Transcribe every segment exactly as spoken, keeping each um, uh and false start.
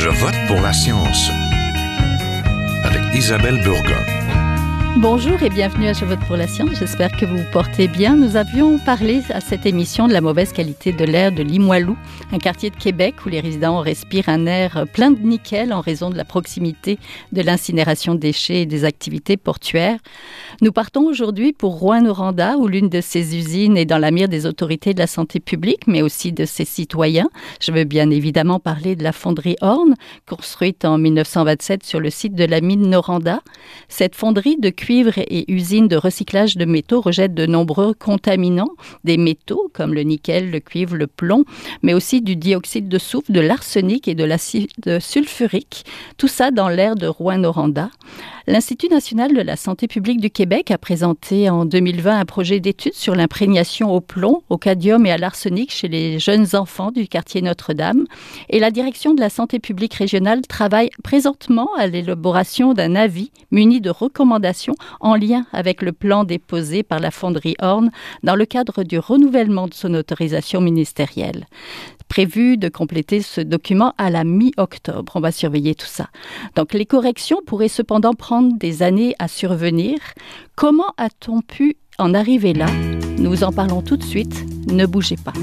Je vote pour la science avec Isabelle Burgon. Bonjour et bienvenue à Je vote pour la science. J'espère que vous vous portez bien. Nous avions parlé à cette émission de la mauvaise qualité de l'air de Limoilou, un quartier de Québec où les résidents respirent un air plein de nickel en raison de la proximité de l'incinération de déchets et des activités portuaires. Nous partons aujourd'hui pour Rouyn-Noranda où l'une de ces usines est dans la mire des autorités de la santé publique, mais aussi de ses citoyens. Je veux bien évidemment parler de la fonderie Horn, construite en dix-neuf cent vingt-sept sur le site de la mine Noranda. Cette fonderie de cuivre et usine de recyclage de métaux rejette de nombreux contaminants, des métaux comme le nickel, le cuivre, le plomb, mais aussi du dioxyde de soufre, de l'arsenic et de l'acide sulfurique. Tout ça dans l'air de Rouyn-Noranda. L'Institut national de la santé publique du Québec a présenté en deux mille vingt un projet d'étude sur l'imprégnation au plomb, au cadmium et à l'arsenic chez les jeunes enfants du quartier Notre-Dame. Et la direction de la santé publique régionale travaille présentement à l'élaboration d'un avis muni de recommandations en lien avec le plan déposé par la fonderie Horn dans le cadre du renouvellement de son autorisation ministérielle. Prévu de compléter ce document à la mi-octobre. On va surveiller tout ça. Donc, les corrections pourraient cependant prendre des années à survenir. Comment a-t-on pu en arriver là? Nous en parlons tout de suite. Ne bougez pas.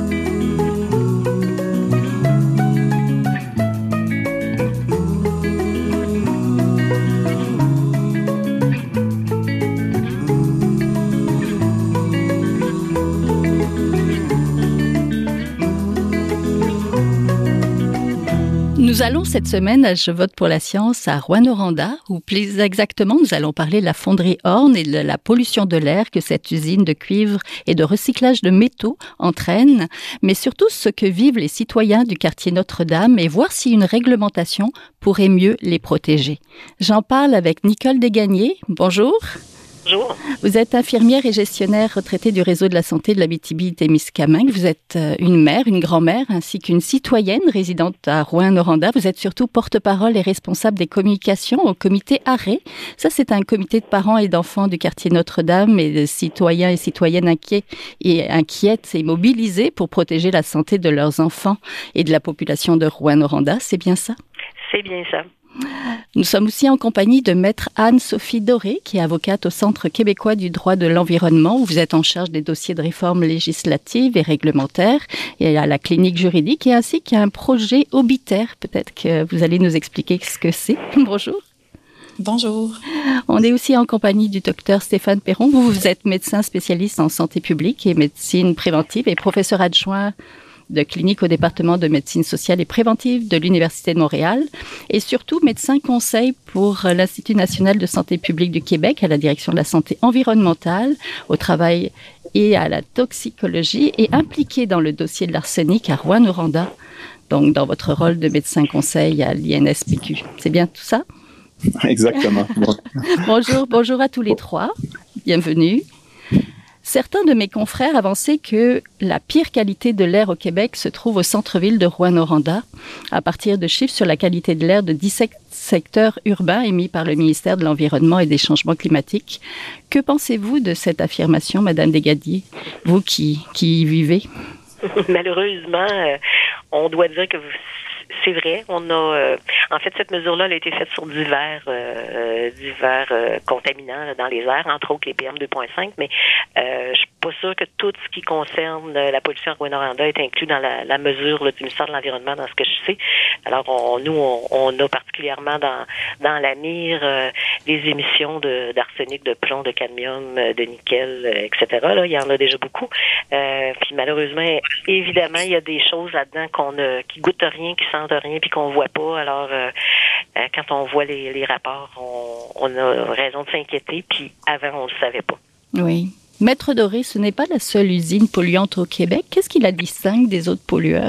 Nous allons cette semaine à Je vote pour la science à Rouyn-Noranda, où plus exactement nous allons parler de la fonderie Horn et de la pollution de l'air que cette usine de cuivre et de recyclage de métaux entraîne, mais surtout ce que vivent les citoyens du quartier Notre-Dame et voir si une réglementation pourrait mieux les protéger. J'en parle avec Nicole Desgagnés. Bonjour. Bonjour. Vous êtes infirmière et gestionnaire retraitée du réseau de la santé de l'Abitibi-Témiscamingue. Vous êtes une mère, une grand-mère, ainsi qu'une citoyenne résidente à Rouyn-Noranda. Vous êtes surtout porte-parole et responsable des communications au comité Arrêt. Ça, c'est un comité de parents et d'enfants du quartier Notre-Dame et de citoyens et citoyennes inquiets et inquiètes et mobilisés pour protéger la santé de leurs enfants et de la population de Rouyn-Noranda. C'est bien ça? C'est bien ça. Nous sommes aussi en compagnie de maître Anne-Sophie Doré, qui est avocate au Centre québécois du droit de l'environnement, où vous êtes en charge des dossiers de réforme législative et réglementaire, et à la clinique juridique, et ainsi qu'il y a un projet obitaire. Peut-être que vous allez nous expliquer ce que c'est. Bonjour. Bonjour. On est aussi en compagnie du docteur Stéphane Perron. Vous, vous êtes médecin spécialiste en santé publique et médecine préventive et professeur adjoint de clinique au département de médecine sociale et préventive de l'Université de Montréal et surtout médecin conseil pour l'Institut national de santé publique du Québec à la direction de la santé environnementale, au travail et à la toxicologie et impliqué dans le dossier de l'arsenic à Rouyn-Noranda, donc dans votre rôle de médecin conseil à l'I N S P Q. C'est bien tout ça? Exactement. Bonjour, bonjour à tous les trois. Bienvenue. Certains de mes confrères avançaient que la pire qualité de l'air au Québec se trouve au centre-ville de Rouyn-Noranda, à partir de chiffres sur la qualité de l'air de dix-sept secteurs urbains émis par le ministère de l'Environnement et des Changements climatiques. Que pensez-vous de cette affirmation, Madame Desgagnés, vous qui, qui y vivez? Malheureusement, euh, on doit dire que vous... C'est vrai, on a euh, en fait cette mesure-là elle a été faite sur divers euh, divers euh, contaminants là, dans les airs, entre autres les P M deux virgule cinq, mais euh, je suis pas sûre que tout ce qui concerne euh, la pollution à Rouyn-Noranda est inclus dans la, la mesure là, du ministère de l'Environnement, dans ce que je sais. Alors on, nous on, on a particulièrement dans dans la mire euh, les émissions de d'arsenic, de plomb, de cadmium, de nickel, euh, et cetera. Là, il y en a déjà beaucoup. Euh, puis malheureusement, évidemment, il y a des choses là-dedans qu'on a, qui goûtent rien, qui sentent rien puis qu'on voit pas. Alors, euh, euh, quand on voit les, les rapports, on, on a raison de s'inquiéter. Puis avant, on le savait pas. Oui. Maître Doré, ce n'est pas la seule usine polluante au Québec. Qu'est-ce qui la distingue des autres pollueurs?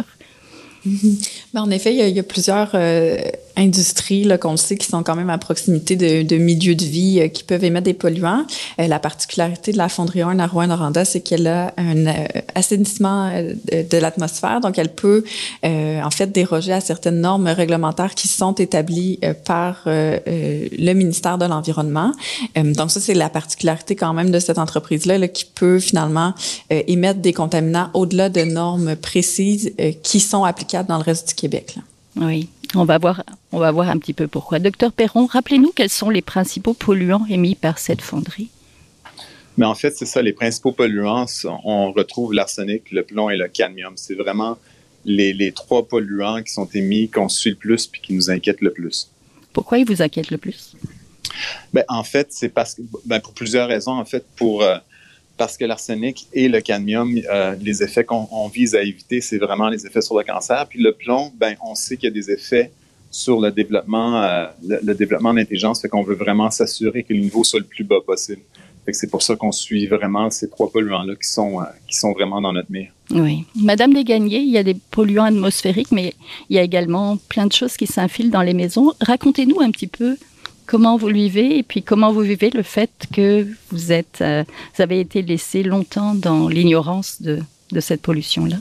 Mm-hmm. Ben, en effet, il y a, il y a plusieurs euh, industries là, qu'on le sait qui sont quand même à proximité de, de milieux de vie euh, qui peuvent émettre des polluants. Euh, la particularité de la fonderie Horn à Rouyn-Noranda, c'est qu'elle a un euh, assainissement euh, de, de l'atmosphère, donc elle peut euh, en fait déroger à certaines normes réglementaires qui sont établies euh, par euh, euh, le ministère de l'Environnement. Euh, donc ça, c'est la particularité quand même de cette entreprise-là là, qui peut finalement euh, émettre des contaminants au-delà de normes précises euh, qui sont applicables dans le reste du Québec, là. Oui. On va voir, on va voir un petit peu pourquoi. Docteur Perron, rappelez-nous quels sont les principaux polluants émis par cette fonderie. Mais en fait, c'est ça, les principaux polluants, on retrouve l'arsenic, le plomb et le cadmium. C'est vraiment les, les trois polluants qui sont émis, qu'on suit le plus puis qui nous inquiètent le plus. Pourquoi ils vous inquiètent le plus? Ben, en fait, c'est parce que, ben, pour plusieurs raisons. En fait, pour, euh, parce que l'arsenic et le cadmium, euh, les effets qu'on on vise à éviter, c'est vraiment les effets sur le cancer. Puis le plomb, ben, on sait qu'il y a des effets sur le développement, euh, le, le développement d'intelligence, fait qu'on veut vraiment s'assurer que le niveau soit le plus bas possible. Fait que c'est pour ça qu'on suit vraiment ces trois polluants-là qui sont, euh, qui sont vraiment dans notre mire. Oui. Madame Desgagnés, il y a des polluants atmosphériques, mais il y a également plein de choses qui s'infilent dans les maisons. Racontez-nous un petit peu comment vous le vivez et puis comment vous vivez le fait que vous êtes, euh, vous avez été laissé longtemps dans l'ignorance de, de cette pollution-là.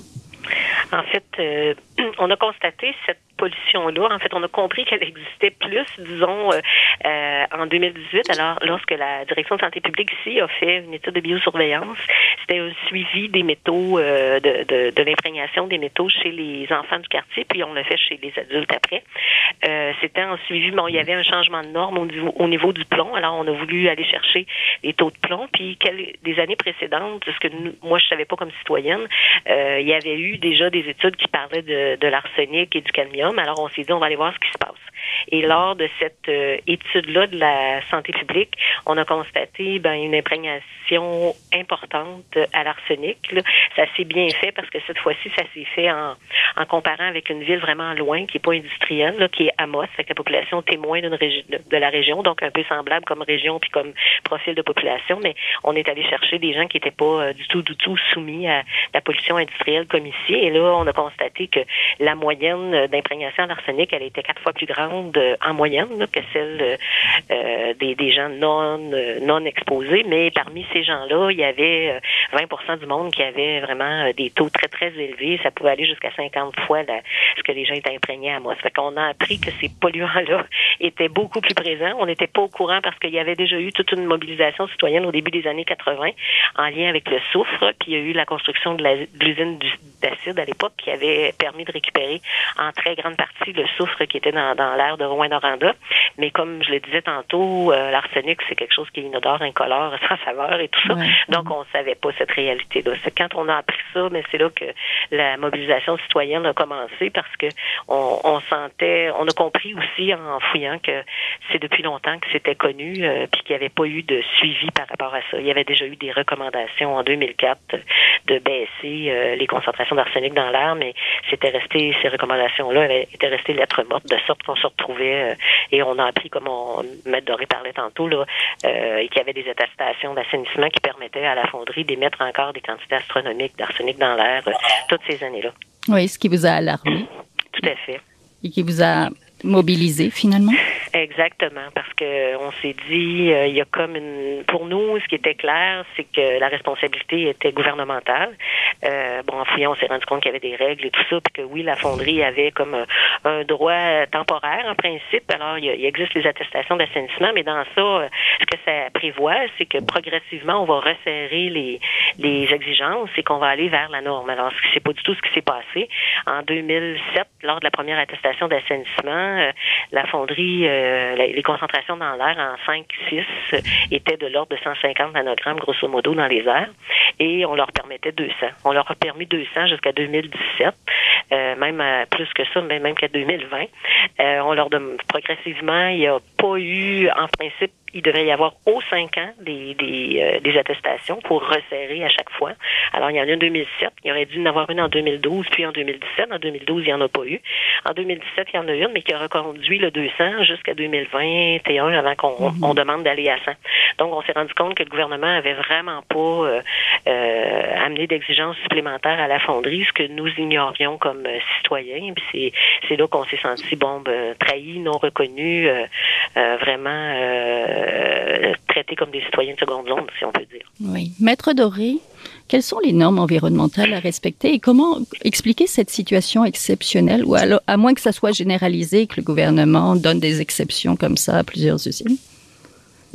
En fait, euh, on a constaté cette pollution-là. En fait, on a compris qu'elle existait plus, disons, euh, euh, en deux mille dix-huit, alors lorsque la Direction de santé publique ici a fait une étude de biosurveillance. C'était un suivi des métaux, euh, de, de, de l'imprégnation des métaux chez les enfants du quartier, puis on l'a fait chez les adultes après. Euh, c'était un suivi, bon, il y avait un changement de norme au niveau, au niveau du plomb, alors on a voulu aller chercher les taux de plomb, puis quel, des années précédentes, ce que nous, moi je savais pas comme citoyenne, euh, il y avait eu déjà des études qui parlaient de, de l'arsenic et du cadmium. Alors, on s'est dit, on va aller voir ce qui se passe. Et lors de cette euh, étude-là de la santé publique, on a constaté ben, une imprégnation importante à l'arsenic. Là. Ça s'est bien fait parce que cette fois-ci, ça s'est fait en, en comparant avec une ville vraiment loin, qui n'est pas industrielle, là, qui est Amos, avec la population témoin d'une régi- de, de la région, donc un peu semblable comme région puis comme profil de population, mais on est allé chercher des gens qui n'étaient pas euh, du tout, du tout soumis à la pollution industrielle comme ici. Et là, on a constaté que la moyenne d'imprégnation à l'arsenic, elle était quatre fois plus grande euh, en moyenne là, que celle euh, des, des gens non, euh, non exposés. Mais parmi ces gens-là, il y avait euh, vingt pour cent du monde qui avait vraiment euh, des taux très, très élevés. Ça pouvait aller jusqu'à cinquante fois la, ce que les gens étaient imprégnés à moi. Ça fait qu'on a appris que ces polluants-là étaient beaucoup plus présents. On n'était pas au courant parce qu'il y avait déjà eu toute une mobilisation citoyenne au début des années quatre-vingt en lien avec le soufre. Puis il y a eu la construction de, la, de l'usine d'acide à l'époque qui avait permis de récupérer en très grande partie le soufre qui était dans, dans l'air de Rouyn-Noranda. Mais comme je le disais tantôt, euh, l'arsenic, c'est quelque chose qui est inodore, incolore, sans saveur et tout ça. Ouais. Donc, on ne savait pas cette réalité-là. C'est quand on a appris ça, mais c'est là que la mobilisation citoyenne a commencé parce que on, on sentait, on a compris aussi en fouillant que c'est depuis longtemps que c'était connu euh, puis qu'il n'y avait pas eu de suivi par rapport à ça. Il y avait déjà eu des recommandations en deux mille quatre de baisser euh, les concentrations d'arsenic dans l'air, mais c'était resté, ces recommandations-là étaient restées lettres mortes, de sorte qu'on se retrouvait euh, et on a appris, comme on, Maître Doré parlait tantôt, là, euh, qu'il y avait des attestations d'assainissement qui permettaient à la fonderie d'émettre encore des quantités astronomiques d'arsenic dans l'air euh, toutes ces années-là. Oui, ce qui vous a alarmé. Tout à fait. Et qui vous a mobilisé, finalement? Exactement, parce que on s'est dit, euh, il y a comme une... Pour nous, ce qui était clair, c'est que la responsabilité était gouvernementale. Euh, bon, en fouillant, on s'est rendu compte qu'il y avait des règles et tout ça, puis que oui, la fonderie avait comme un, un droit temporaire, en principe. Alors, il, y a, il existe les attestations d'assainissement, mais dans ça, ce que ça prévoit, c'est que progressivement, on va resserrer les, les exigences et qu'on va aller vers la norme. Alors, c'est pas du tout ce qui s'est passé. En deux mille sept, lors de la première attestation d'assainissement, euh, la fonderie, euh, les concentrations dans l'air en cinq six euh, étaient de l'ordre de cent cinquante nanogrammes, grosso modo, dans les airs, et on leur permettait deux cents. On leur a permis deux cents jusqu'à deux mille dix-sept, euh, même à, plus que ça, même, même qu'à deux mille vingt. Euh, on leur donne progressivement, il n'y a pas eu, en principe, il devrait y avoir aux cinq ans des, des, euh, des attestations pour resserrer à chaque fois. Alors, il y en a une en deux mille sept, il y aurait dû en avoir une en deux mille douze, puis en deux mille dix-sept. En deux mille douze, il n'y en a pas eu. En deux mille dix-sept, il y en a une, mais qui a reconduit le deux cents jusqu'à deux mille vingt et un avant qu'on mm-hmm. on demande d'aller à cent. Donc, on s'est rendu compte que le gouvernement avait vraiment pas euh, euh, amené d'exigences supplémentaires à la fonderie, ce que nous ignorions comme euh, citoyens. Puis c'est, c'est là qu'on s'est senti, bon, ben, trahis, non reconnus, euh, euh, vraiment... Euh, Euh, traités comme des citoyens de seconde zone, si on peut dire. Oui. Maître Doré, quelles sont les normes environnementales à respecter et comment expliquer cette situation exceptionnelle, ou alors, à moins que ça soit généralisé, que le gouvernement donne des exceptions comme ça à plusieurs usines?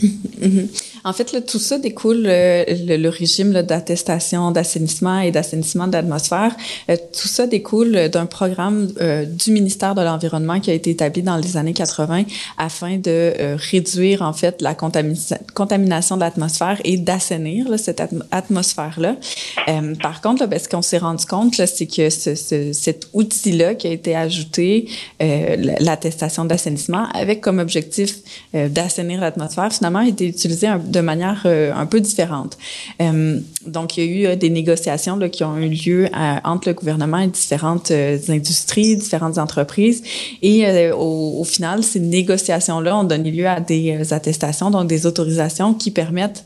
Mm-hmm. En fait, là, tout ça découle euh, le, le régime là, d'attestation d'assainissement et d'assainissement de l'atmosphère. Euh, tout ça découle d'un programme euh, du ministère de l'Environnement qui a été établi dans les années quatre-vingt afin de euh, réduire en fait la contamina- contamination de l'atmosphère et d'assainir là, cette atm- atmosphère-là. Euh, par contre, là, ben, ce qu'on s'est rendu compte, là, c'est que ce, ce, cet outil-là qui a été ajouté, euh, l'attestation d'assainissement, avec comme objectif euh, d'assainir l'atmosphère, finalement, a été utilisé un, de manière euh, un peu différente. Euh, donc, il y a eu euh, des négociations là, qui ont eu lieu à, entre le gouvernement et différentes euh, industries, différentes entreprises. Et euh, au, au final, ces négociations-là ont donné lieu à des euh, attestations, donc des autorisations qui permettent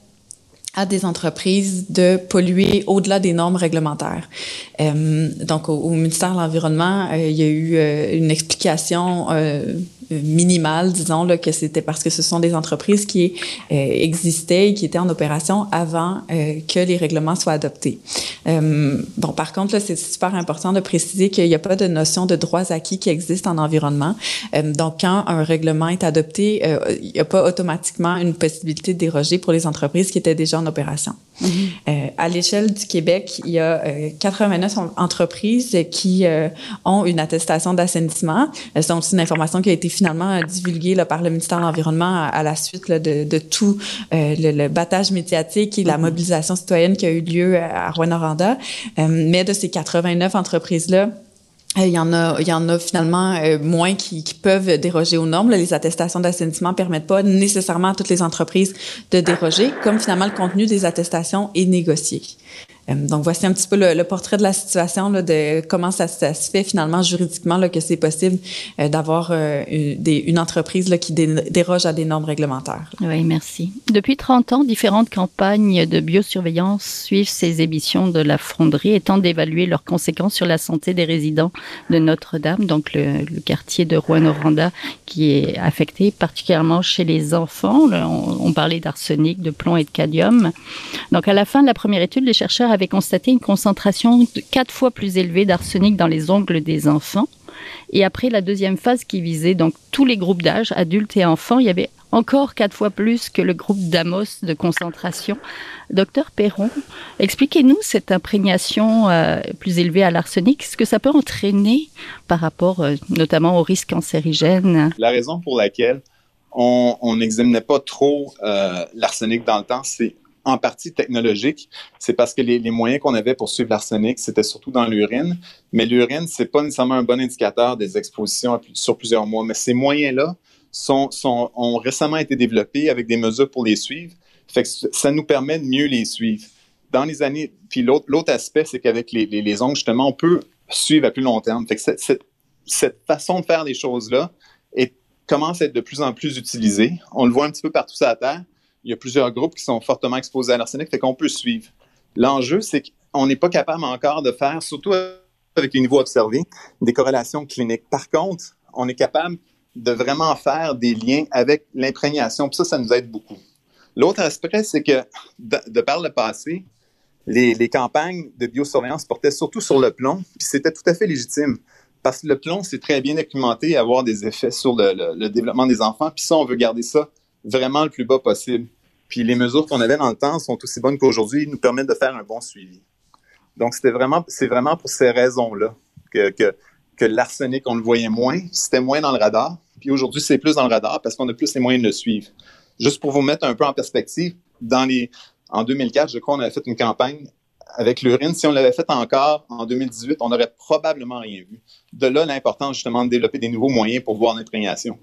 à des entreprises de polluer au-delà des normes réglementaires. Euh, donc, au, au ministère de l'Environnement, euh, il y a eu euh, une explication euh, minimale, disons, là, que c'était parce que ce sont des entreprises qui euh, existaient et qui étaient en opération avant euh, que les règlements soient adoptés. Euh, bon, par contre, là, c'est super important de préciser qu'il n'y a pas de notion de droits acquis qui existe en environnement. Euh, donc, quand un règlement est adopté, euh, il n'y a pas automatiquement une possibilité de déroger pour les entreprises qui étaient déjà en opération. Mm-hmm. Euh, à l'échelle du Québec, il y a euh, quatre-vingt-neuf entreprises qui euh, ont une attestation d'assainissement. Euh, c'est une information qui a été finalement divulguée là, par le ministère de l'Environnement à, à la suite là, de, de tout euh, le, le battage médiatique et la mobilisation citoyenne qui a eu lieu à Rouyn-Noranda. Euh, mais de ces quatre-vingt-neuf entreprises-là, il y en a, il y en a finalement euh, moins qui, qui peuvent déroger aux normes. Là, les attestations d'assainissement permettent pas nécessairement à toutes les entreprises de déroger, comme finalement le contenu des attestations est négocié. Euh, donc, voici un petit peu le, le portrait de la situation, là, de comment ça, ça se fait finalement juridiquement là, que c'est possible euh, d'avoir euh, une, des, une entreprise là, qui dé, déroge à des normes réglementaires. Oui, merci. Depuis trente ans, différentes campagnes de biosurveillance suivent ces émissions de la fonderie et tentent d'évaluer leurs conséquences sur la santé des résidents de Notre-Dame, donc le, le quartier de Rouyn-Noranda qui est affecté particulièrement chez les enfants. Là, on, on parlait d'arsenic, de plomb et de cadmium. Donc, à la fin de la première étude, les chercheurs avait constaté une concentration de quatre fois plus élevée d'arsenic dans les ongles des enfants. Et après la deuxième phase qui visait donc tous les groupes d'âge, adultes et enfants, il y avait encore quatre fois plus que le groupe d'Amos de concentration. Docteur Perron, expliquez-nous cette imprégnation euh, plus élevée à l'arsenic, ce que ça peut entraîner par rapport euh, notamment aux risques cancérigènes. La raison pour laquelle on n'examinait pas trop euh, l'arsenic dans le temps, c'est en partie technologique, c'est parce que les, les moyens qu'on avait pour suivre l'arsenic, c'était surtout dans l'urine. Mais l'urine, c'est pas nécessairement un bon indicateur des expositions sur plusieurs mois. Mais ces moyens-là sont, sont, ont récemment été développés avec des mesures pour les suivre. Fait que ça nous permet de mieux les suivre. Dans les années, puis l'autre, l'autre aspect, c'est qu'avec les, les, les ongles, justement, on peut suivre à plus long terme. Fait que cette, cette, cette façon de faire les choses-là est, commence à être de plus en plus utilisée. On le voit un petit peu partout sur la Terre. Il y a plusieurs groupes qui sont fortement exposés à l'arsenic, fait qu'on peut suivre. L'enjeu, c'est qu'on n'est pas capable encore de faire, surtout avec les niveaux observés, des corrélations cliniques. Par contre, on est capable de vraiment faire des liens avec l'imprégnation, puis ça, ça nous aide beaucoup. L'autre aspect, c'est que, de, de par le passé, les, les campagnes de biosurveillance portaient surtout sur le plomb, puis c'était tout à fait légitime. Parce que le plomb, c'est très bien documenté et avoir des effets sur le, le, le développement des enfants, puis ça, on veut garder ça vraiment le plus bas possible. Puis les mesures qu'on avait dans le temps sont aussi bonnes qu'aujourd'hui, ils nous permettent de faire un bon suivi. Donc, c'était vraiment, c'est vraiment pour ces raisons-là que, que, que l'arsenic, on le voyait moins, c'était moins dans le radar. Puis aujourd'hui, c'est plus dans le radar parce qu'on a plus les moyens de le suivre. Juste pour vous mettre un peu en perspective, dans les, en deux mille quatre, je crois, on avait fait une campagne avec l'urine. Si on l'avait fait encore en deux mille dix-huit, on n'aurait probablement rien vu. De là, l'importance justement de développer des nouveaux moyens pour voir l'imprégnation.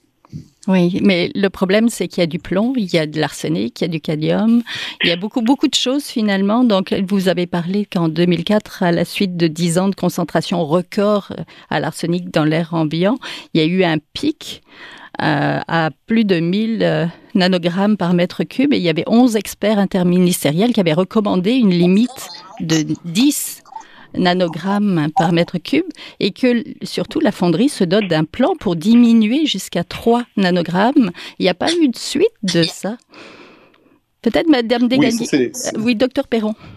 Oui, mais le problème, c'est qu'il y a du plomb, il y a de l'arsenic, il y a du cadmium, il y a beaucoup, beaucoup de choses finalement. Donc, vous avez parlé qu'en deux mille quatre, à la suite de dix ans de concentration record à l'arsenic dans l'air ambiant, il y a eu un pic euh, à plus de mille euh, nanogrammes par mètre cube et il y avait onze experts interministériels qui avaient recommandé une limite de dix nanogrammes par mètre cube et que surtout la fonderie se dote d'un plan pour diminuer jusqu'à trois nanogrammes. Il n'y a pas eu de suite de ça. Peut-être Madame Degani. Oui, c'est, c'est... oui, docteur Perron.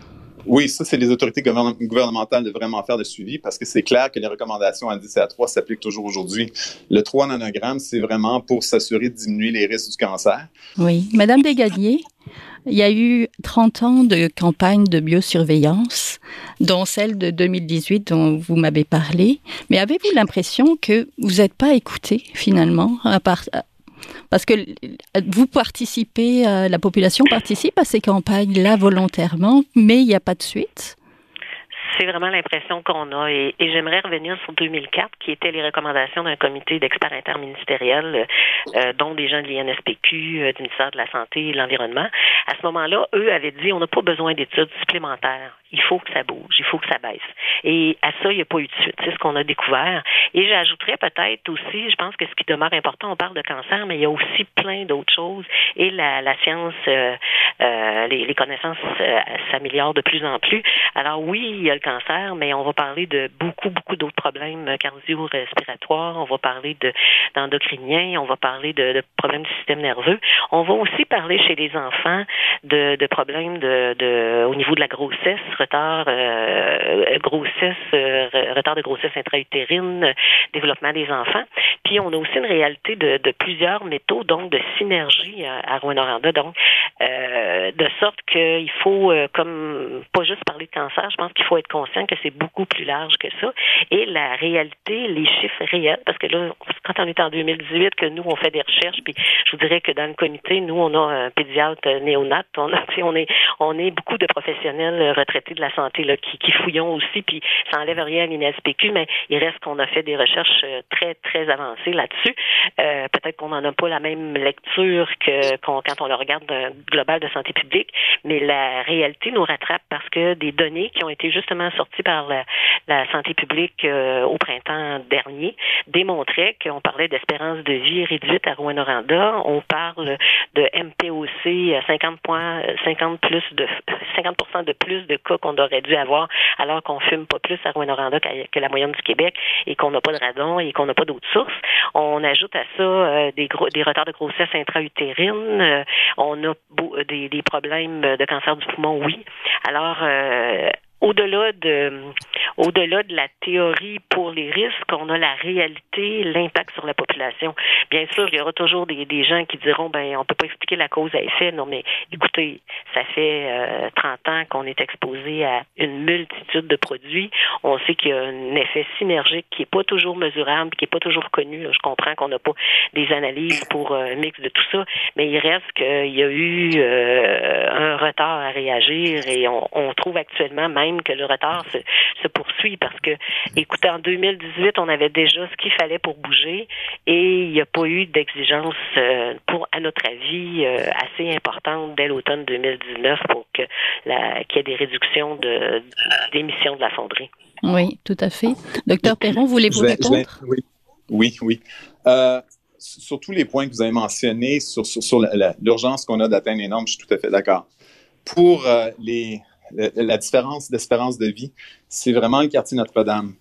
Oui, ça, c'est les autorités gouvernement- gouvernementales de vraiment faire le suivi parce que c'est clair que les recommandations à dix et à trois s'appliquent toujours aujourd'hui. Le trois nanogrammes, c'est vraiment pour s'assurer de diminuer les risques du cancer. Oui. Madame Desgagnés, il y a eu trente ans de campagne de biosurveillance, dont celle de deux mille dix-huit dont vous m'avez parlé. Mais avez-vous l'impression que vous n'êtes pas écouté finalement, à part, parce que vous participez, la population participe à ces campagnes-là volontairement, mais il n'y a pas de suite? C'est vraiment l'impression qu'on a. Et, et j'aimerais revenir sur deux mille quatre, qui étaient les recommandations d'un comité d'experts interministériel, euh, dont des gens de l'I N S P Q, euh, du ministère de la Santé et de l'Environnement. À ce moment-là, eux avaient dit, on n'a pas besoin d'études supplémentaires. Il faut que ça bouge, il faut que ça baisse. Et à ça, il n'y a pas eu de suite. C'est ce qu'on a découvert. Et j'ajouterais peut-être aussi, je pense que ce qui demeure important, on parle de cancer, mais il y a aussi plein d'autres choses. Et la, la science, euh, euh, les, les connaissances euh, s'améliorent de plus en plus. Alors oui, il y a le cancer, mais on va parler de beaucoup, beaucoup d'autres problèmes cardio-respiratoires. On va parler de, d'endocriniens, on va parler de, de problèmes du système nerveux. On va aussi parler chez les enfants de, de problèmes de, de, au niveau de la grossesse, retard, euh, grossesse, euh, retard de grossesse intra-utérine, euh, développement des enfants. Puis on a aussi une réalité de, de plusieurs métaux, donc de synergie à, à Rouyn-Noranda, donc euh, de sorte qu'il faut, euh, comme pas juste parler de cancer, je pense qu'il faut être conscient que c'est beaucoup plus large que ça. Et la réalité, les chiffres réels, parce que là, quand on est en deux mille dix-huit, que nous on fait des recherches, puis je vous dirais que dans le comité, nous on a un pédiatre néonat, on a, on est, on est beaucoup de professionnels retraités de la santé là, qui, qui fouillons aussi, puis ça enlève rien à l'I N S P Q, mais il reste qu'on a fait des recherches très, très avancées là-dessus. Euh, peut-être qu'on n'en a pas la même lecture que qu'on, quand on le regarde d'un global de santé publique, mais la réalité nous rattrape parce que des données qui ont été justement sorties par la, la santé publique euh, au printemps dernier démontraient qu'on parlait d'espérance de vie réduite à Rouyn-Noranda. On parle de M P O C, cinquante points, cinquante plus de cinquante pour cent de plus de cas qu'on aurait dû avoir alors qu'on fume pas plus à Rouyn-Noranda que la moyenne du Québec et qu'on n'a pas de radon et qu'on n'a pas d'autres sources. On ajoute à ça euh, des, gros, des retards de grossesse intra-utérine. Euh, on a beau, des, des problèmes de cancer du poumon, oui. Alors, euh, au-delà de, au-delà de la théorie pour les risques, on a la réalité, l'impact sur la population. Bien sûr, il y aura toujours des, des gens qui diront, ben, on peut pas expliquer la cause à effet. Non, mais écoutez, ça fait euh, trente ans qu'on est exposé à une multitude de produits. On sait qu'il y a un effet synergique qui est pas toujours mesurable, qui est pas toujours connu. Je comprends qu'on n'a pas des analyses pour un mix de tout ça, mais il reste qu'il y a eu euh, un retard à réagir et on, on trouve actuellement même que le retard se, se poursuit parce que, écoutez, en deux mille dix-huit, on avait déjà ce qu'il fallait pour bouger et il n'y a pas eu d'exigence euh, pour, à notre avis, euh, assez importante dès l'automne deux mille dix-neuf pour que la, qu'il y ait des réductions de, d'émissions de la fonderie. Oui, tout à fait. Docteur Perron, voulez-vous je vais, répondre? je vais, oui, oui. oui. Euh, sur tous les points que vous avez mentionnés, sur, sur, sur la, la, l'urgence qu'on a d'atteindre les normes, je suis tout à fait d'accord. Pour euh, les La, la différence d'espérance de vie, c'est vraiment le quartier Notre-Dame.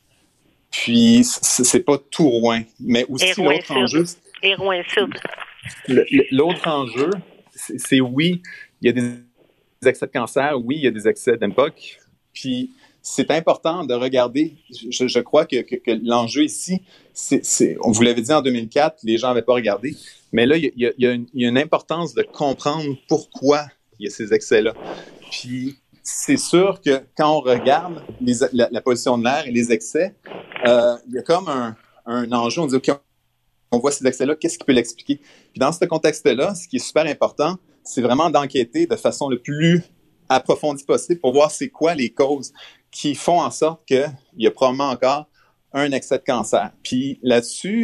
Puis, c'est, c'est pas tout Rouen, mais aussi Et l'autre enjeu. Et Rouen-Sud. Le, le, l'autre enjeu, c'est, c'est oui, il y a des excès de cancer, oui, il y a des excès d'M P O C. Puis, c'est important de regarder, je, je crois que, que, que l'enjeu ici, c'est, c'est, on vous l'avait dit en deux mille quatre, les gens n'avaient pas regardé, mais là, il y a, il y a, une, il y a une importance de comprendre pourquoi il y a ces excès-là. Puis, c'est sûr que quand on regarde les, la, la pollution de l'air et les excès, euh, il y a comme un, un enjeu. On dit, OK, on voit ces excès-là, qu'est-ce qui peut l'expliquer? Puis dans ce contexte-là, ce qui est super important, c'est vraiment d'enquêter de façon le plus approfondie possible pour voir c'est quoi les causes qui font en sorte qu'il y a probablement encore un excès de cancer. Puis là-dessus,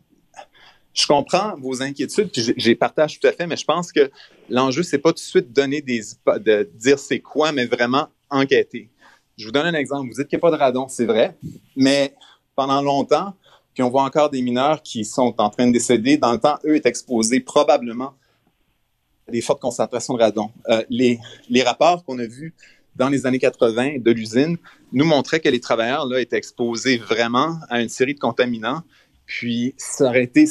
je comprends vos inquiétudes, puis je les partage tout à fait, mais je pense que l'enjeu, c'est pas tout de suite donner des, de dire c'est quoi, mais vraiment enquêter. Je vous donne un exemple. Vous dites qu'il n'y a pas de radon, c'est vrai, mais pendant longtemps, puis on voit encore des mineurs qui sont en train de décéder. Dans le temps, eux étaient exposés probablement à des fortes concentrations de radon. Euh, les, les rapports qu'on a vus dans les années quatre-vingts de l'usine nous montraient que les travailleurs là étaient exposés vraiment à une série de contaminants. Puis, ça aurait été,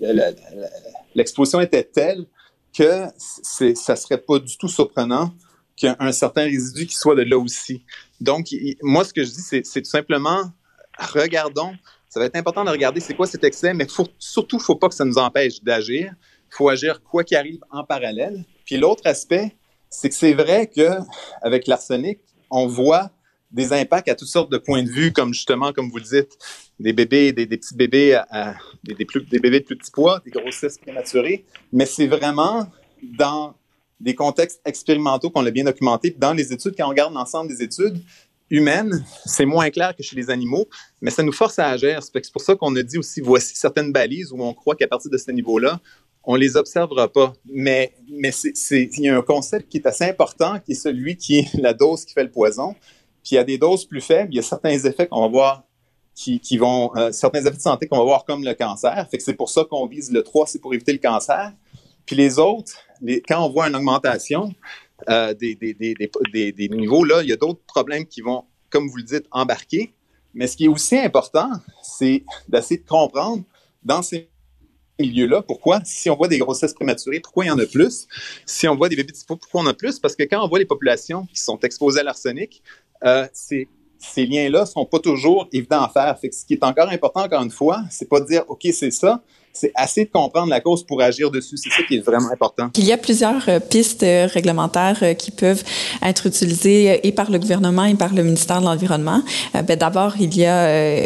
l'exposition était telle que c'est, ça serait pas du tout surprenant qu'il y a un certain résidu qui soit de là aussi. Donc, il, moi, ce que je dis, c'est, c'est tout simplement, regardons, ça va être important de regarder c'est quoi cet excès, mais faut, surtout, il ne faut pas que ça nous empêche d'agir. Il faut agir quoi qu'il arrive en parallèle. Puis l'autre aspect, c'est que c'est vrai qu'avec l'arsenic, on voit des impacts à toutes sortes de points de vue, comme justement, comme vous le dites, des bébés, des, des petits bébés, à, à, des, des, plus, des bébés de plus petits poids, des grossesses prématurées, mais c'est vraiment dans des contextes expérimentaux qu'on l'a bien documenté. Puis dans les études, quand on regarde l'ensemble des études humaines, c'est moins clair que chez les animaux, mais ça nous force à agir. C'est pour ça qu'on a dit aussi, voici certaines balises où on croit qu'à partir de ce niveau-là, on les observera pas. Mais, mais c'est, c'est, il y a un concept qui est assez important, qui est celui qui est la dose qui fait le poison. Puis il y a des doses plus faibles, il y a certains effets qu'on va voir qui, qui vont, euh, certains effets de santé qu'on va voir comme le cancer. Fait que c'est pour ça qu'on vise le trois, c'est pour éviter le cancer. Puis les autres, les, quand on voit une augmentation euh, des, des, des, des, des, des niveaux, là, il y a d'autres problèmes qui vont, comme vous le dites, embarquer. Mais ce qui est aussi important, c'est d'essayer de comprendre dans ces milieux-là, pourquoi, si on voit des grossesses prématurées, pourquoi il y en a plus? Si on voit des bébés de pourquoi on en a plus? Parce que quand on voit les populations qui sont exposées à l'arsenic, euh, c'est ces liens-là ne sont pas toujours évidents à faire. Fait que ce qui est encore important, encore une fois, c'est pas de dire « OK, c'est ça », c'est assez de comprendre la cause pour agir dessus. C'est ça qui est vraiment important. Il y a plusieurs euh, pistes euh, réglementaires euh, qui peuvent être utilisées euh, et par le gouvernement et par le ministère de l'Environnement. Euh, ben, d'abord, il y a euh,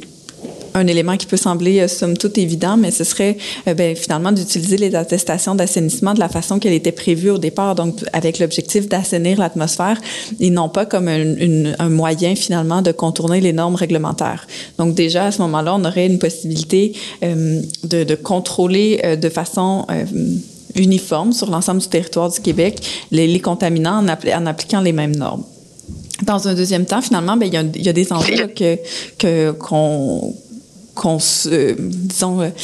un élément qui peut sembler euh, somme toute évident, mais ce serait euh, ben, finalement d'utiliser les attestations d'assainissement de la façon qu'elle était prévue au départ, donc avec l'objectif d'assainir l'atmosphère et non pas comme un, une, un moyen finalement de contourner les normes réglementaires. Donc déjà à ce moment-là, on aurait une possibilité euh, de, de contrôler euh, de façon euh, uniforme sur l'ensemble du territoire du Québec les, les contaminants en, appli- en appliquant les mêmes normes. Dans un deuxième temps, finalement, ben il y a, il y a des enjeux là, que que qu'on qu'on se, disons, euh,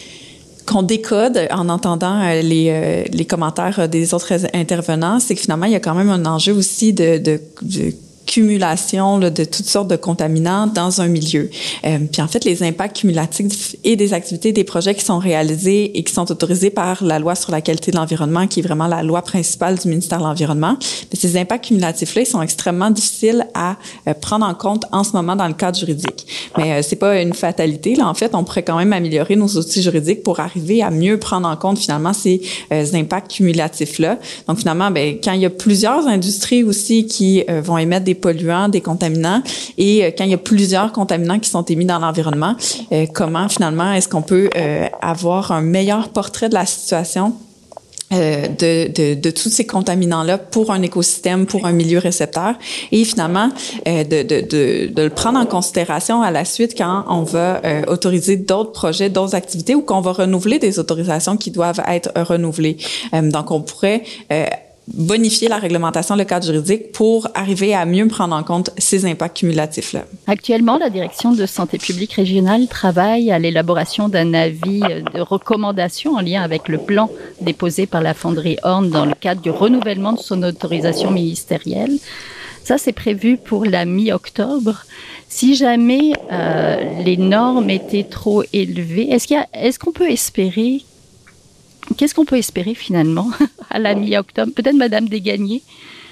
qu'on décode en entendant euh, les, euh, les commentaires des autres intervenants, c'est que finalement, il y a quand même un enjeu aussi de, de, de cumulation là, de toutes sortes de contaminants dans un milieu. Euh, puis en fait, les impacts cumulatifs et des activités, des projets qui sont réalisés et qui sont autorisés par la loi sur la qualité de l'environnement, qui est vraiment la loi principale du ministère de l'Environnement, mais ces impacts cumulatifs-là, ils sont extrêmement difficiles à euh, prendre en compte en ce moment dans le cadre juridique. Mais euh, c'est pas une fatalité. Là, en fait, on pourrait quand même améliorer nos outils juridiques pour arriver à mieux prendre en compte finalement ces euh, impacts cumulatifs-là. Donc finalement, ben quand il y a plusieurs industries aussi qui euh, vont émettre des polluants, des contaminants, et euh, quand il y a plusieurs contaminants qui sont émis dans l'environnement, euh, comment finalement est-ce qu'on peut euh, avoir un meilleur portrait de la situation euh, de, de, de tous ces contaminants-là pour un écosystème, pour un milieu récepteur, et finalement euh, de, de, de, de le prendre en considération à la suite quand on va euh, autoriser d'autres projets, d'autres activités, ou qu'on va renouveler des autorisations qui doivent être renouvelées. Euh, donc, on pourrait euh, bonifier la réglementation, le cadre juridique pour arriver à mieux prendre en compte ces impacts cumulatifs-là. Actuellement, la Direction de santé publique régionale travaille à l'élaboration d'un avis de recommandation en lien avec le plan déposé par la fonderie Horn dans le cadre du renouvellement de son autorisation ministérielle. Ça, c'est prévu pour la mi-octobre. Si jamais euh, les normes étaient trop élevées, est-ce qu'il y a, est-ce qu'on peut espérer Qu'est-ce qu'on peut espérer finalement à la mi-octobre? Peut-être Madame Desgagnés?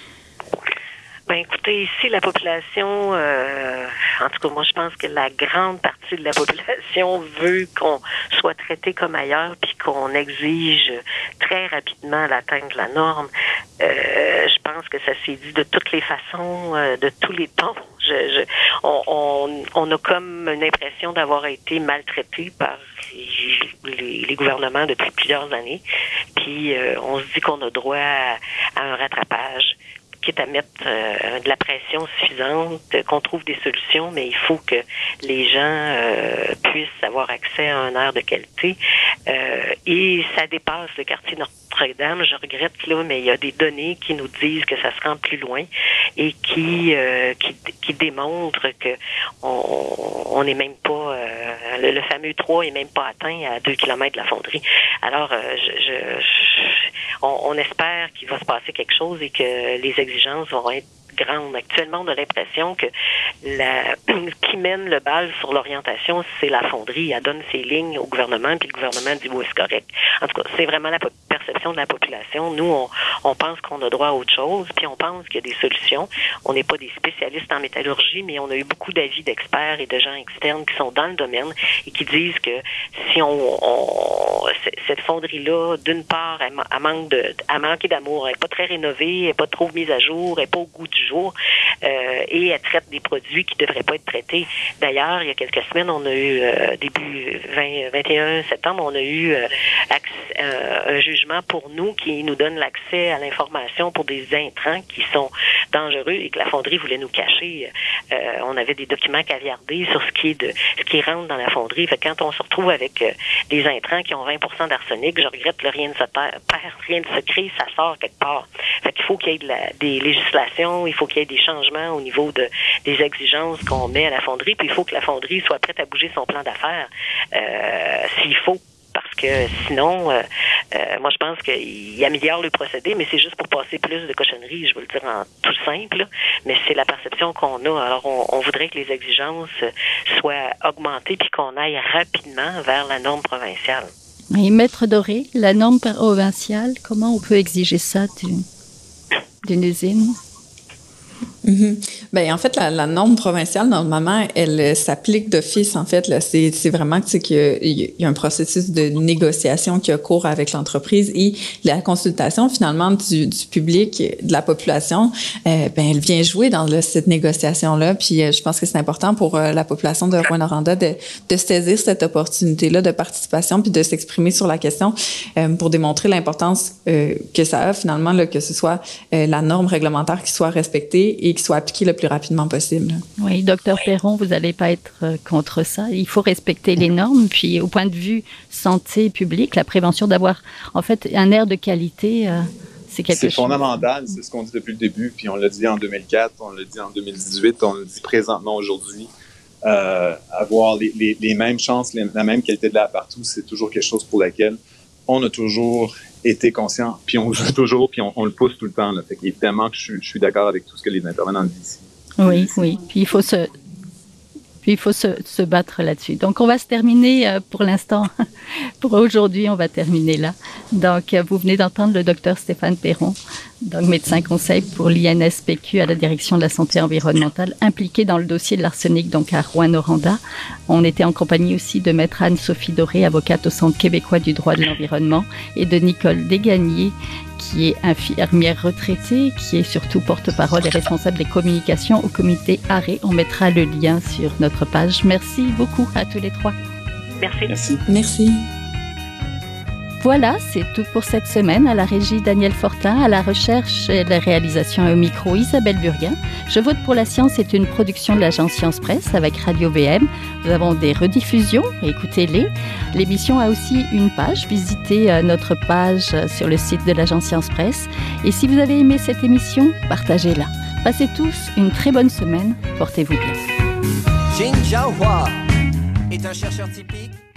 Ben écoutez, ici, la population, euh, en tout cas, moi, je pense que la grande partie de la population veut qu'on soit traité comme ailleurs puis qu'on exige très rapidement l'atteinte de la norme. Euh, je pense que ça s'est dit de toutes les façons, euh, de tous les tons. Je, je, on, on, on a comme une impression d'avoir été maltraité par les, les gouvernements depuis plusieurs années. Puis euh, on se dit qu'on a droit à, à un rattrapage, quitte à mettre euh, de la pression suffisante, euh, qu'on trouve des solutions, mais il faut que les gens euh, puissent avoir accès à un air de qualité. Euh, et ça dépasse le quartier Notre-Dame. Je regrette là, mais il y a des données qui nous disent que ça se rend plus loin et qui euh, qui, qui démontrent que on on n'est même pas euh, le, le fameux trois est même pas atteint à deux kilomètres de la fonderie. Alors euh, je, je, je on, on espère qu'il va se passer quelque chose et que les exigences vont être grandes. Actuellement, on a l'impression que la qui mène le bal sur l'orientation, c'est la fonderie. Elle donne ses lignes au gouvernement, puis le gouvernement dit oui, c'est correct. En tout cas, c'est vraiment la perception perception de la population. Nous, on, on pense qu'on a droit à autre chose, puis on pense qu'il y a des solutions. On n'est pas des spécialistes en métallurgie, mais on a eu beaucoup d'avis d'experts et de gens externes qui sont dans le domaine et qui disent que si on, on cette fonderie-là, d'une part, elle, elle manque de, elle manque d'amour, elle n'est pas très rénovée, elle n'est pas trop mise à jour, elle n'est pas au goût du jour, euh, et elle traite des produits qui ne devraient pas être traités. D'ailleurs, il y a quelques semaines, on a eu, euh, début vingt, vingt et un septembre, on a eu euh, accès, euh, un jugement pour nous qui nous donne l'accès à l'information pour des intrants qui sont dangereux et que la fonderie voulait nous cacher. Euh, on avait des documents caviardés sur ce qui est de ce qui rentre dans la fonderie. Fait que quand on se retrouve avec euh, des intrants qui ont vingt pour cent d'arsenic, je regrette, là, rien ne se perd, rien ne se crée, ça sort quelque part. Fait qu'il faut qu'il y ait de la, des législations, il faut qu'il y ait des changements au niveau de des exigences qu'on met à la fonderie, puis il faut que la fonderie soit prête à bouger son plan d'affaires euh, s'il faut. Parce que sinon, euh, euh, moi je pense qu'il améliore le procédé, mais c'est juste pour passer plus de cochonneries, je veux le dire en tout simple, là, mais c'est la perception qu'on a. Alors on, on voudrait que les exigences soient augmentées puis qu'on aille rapidement vers la norme provinciale. Et Maître Doré, la norme provinciale, comment on peut exiger ça d'une, d'une usine? Mm-hmm. Ben en fait la, la norme provinciale normalement elle euh, s'applique d'office en fait là c'est c'est vraiment tu sais qu'il y, y a un processus de négociation qui a cours avec l'entreprise et la consultation finalement du, du public de la population euh, ben elle vient jouer dans le, cette négociation là puis euh, je pense que c'est important pour euh, la population de Rouyn-Noranda de de saisir cette opportunité là de participation puis de s'exprimer sur la question euh, pour démontrer l'importance euh, que ça a finalement là, que ce soit euh, la norme réglementaire qui soit respectée et qui soit appliquée le plus rapidement possible. Oui, docteur Perron, vous n'allez pas être contre ça. Il faut respecter les normes. Puis, au point de vue santé publique, la prévention d'avoir, en fait, un air de qualité, euh, c'est quelque c'est chose. C'est fondamental. C'est ce qu'on dit depuis le début. Puis, on l'a dit en deux mille quatre, on l'a dit en deux mille dix-huit, on le dit présentement aujourd'hui. Euh, avoir les, les, les mêmes chances, les, la même qualité de l'air partout, c'est toujours quelque chose pour laquelle on a toujours été conscient, puis on le veut toujours, puis on, on le pousse tout le temps. Là. Fait qu'évidemment que je, je suis d'accord avec tout ce que les intervenants disent ici. Oui, oui. Puis il faut se, puis il faut se, se battre là-dessus. Donc on va se terminer euh, pour l'instant. Pour aujourd'hui, on va terminer là. Donc euh, vous venez d'entendre le docteur Stéphane Perron, donc médecin conseil pour l'I N S P Q à la direction de la santé environnementale, impliqué dans le dossier de l'arsenic donc à Rouyn-Noranda. On était en compagnie aussi de maître Anne-Sophie Doré, avocate au Centre québécois du droit de l'environnement, et de Nicole Desgagnés, qui est infirmière retraitée, qui est surtout porte-parole et responsable des communications au comité A R E. On mettra le lien sur notre page. Merci beaucoup à tous les trois. Merci. Merci. Merci. Voilà, c'est tout pour cette semaine. À la régie, Daniel Fortin, à la recherche et la réalisation et au micro, Isabelle Burguin. Je vote pour la science est une production de l'agence Science Presse avec Radio V M. Nous avons des rediffusions, écoutez-les. L'émission a aussi une page. Visitez notre page sur le site de l'agence Science Presse. Et si vous avez aimé cette émission, partagez-la. Passez tous une très bonne semaine. Portez-vous bien. Jin Jiahua est un chercheur typique.